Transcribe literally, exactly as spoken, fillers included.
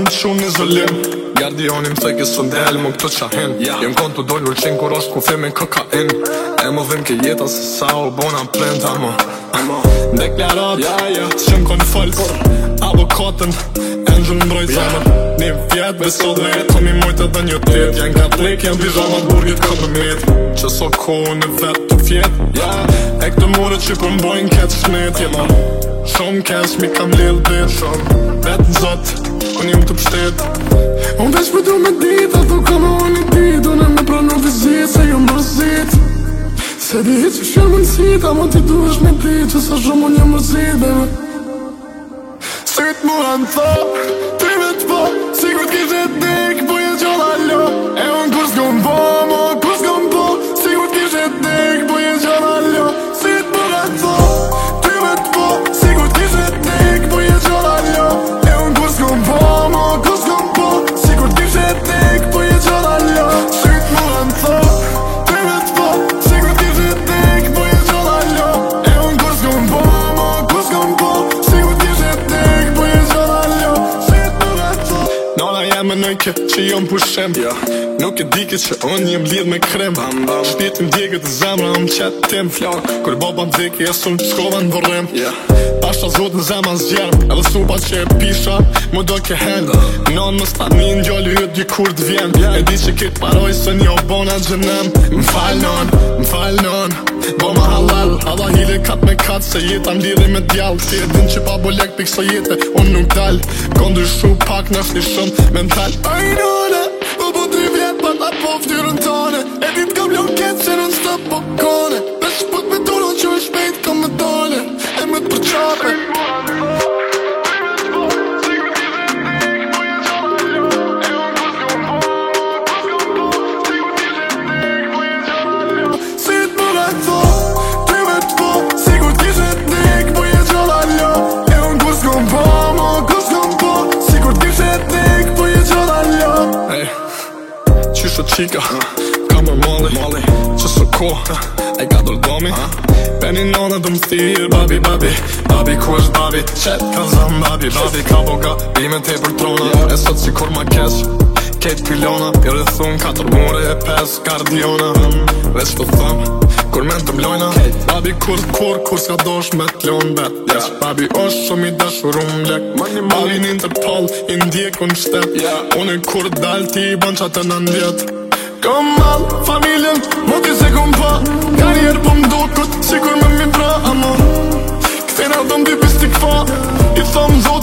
të shumë një zëllim. Gardionim të ke së ndel më këtë qahin. Jem kon të dollur qenë kur është ku femi kokain. E më dhim ke jeta se sa u bona plent. Amo, amo deklarat, të qëm kon fëllës avokatën, Angel mbrojt zamër. Një vjetë beso dhe jetë Kom i mojtë edhe një tjetë. Janë katlik, janë pijamat burgit ka për metë. Që so kohë në vetë të fjetë. E këtë mure që për mbojnë ketë shnetë. Jema shumë kesh mi kam lillë dit. Shumë vetë në zotë, unë jem të pështetë. Unë veç për du me ditë, ato ka me unë i ditë. Unë e me pranu vizitë, se ju mërzitë. Se di që shumë mënësit, ama ti du është me ditë. Që sa shumë unë jem mërzitë, bebe. Sytë mu anë tha, ty me të po, sigur t'kishe dik, po jetë gjalla lo. E unë kur s'kom po, mo kur s'kom po, sigur t'kishe dik, po jetë gjalla lo. Sytë mu anë tha, ty me të po, sigur t'kishe dik, po jetë gjalla lo. E unë kur s'kom po, mo kur s'kom po, sigur t'kishe dik, po jetë gjalla lo. Sytë mu anë tha, ty me të po, sigur t'kishe dik, po jetë gjalla lo. E unë kur s'kom po, mo kur s'kom po, sigur t'kishe dik. Nona jem e nëjke që jom pushem, yeah. Nuk e dike që unë jem lidh me krem. Shpjetim djegët e zemra më qetë tim flak. Kur baba më dheke e sun shkova në vërrem, yeah. Pasha zot në zemra zgjerm, edhe supa që e pisha mu do ke hen. Non më stani në gjallu jët dy kur t'vjen. E di që kitë paroj së një obona gjenem. M'fall non, m'fall non, bo ma halal. Alla hile kat me kat se jeta m'lidhe me djall. Ti e din që pa bo lek pik so jete unë nuk dal. Kondur shu pak në shni shumë mental. Ajnone, po po tri vjet pa ta po ftyrën tane. E dit kam lon ketë që nën stop po kone. Vesh po t'me duron që e shpejt kam me dale. E me t'përqape. Qika, ka mër molli, që së ko, e ka dërë domi. Peni nona dë më thirë, babi, babi, babi, ku është babi? Qet ka zëm, babi, babi, ka boga, bime te për trona. E sot si kur ma kesh, ket pilona, i rëthun, katër mure e pes, kardiona. Veç të thëm, kur men të mlojna, babi, kur kur, kur s'ka dosh me t'lon bet. Yes, babi, është shumë i dashur unë lek. Babi një Interpol, i ndjek unë shtet. Unë kur dal ti i ban qatë në ndjet. Kom mal, familjen, moti se kom pa. Karrier po m'do kët, sikur me mi pra, amo. Këtena dëm dy pistik fa, i thom zot.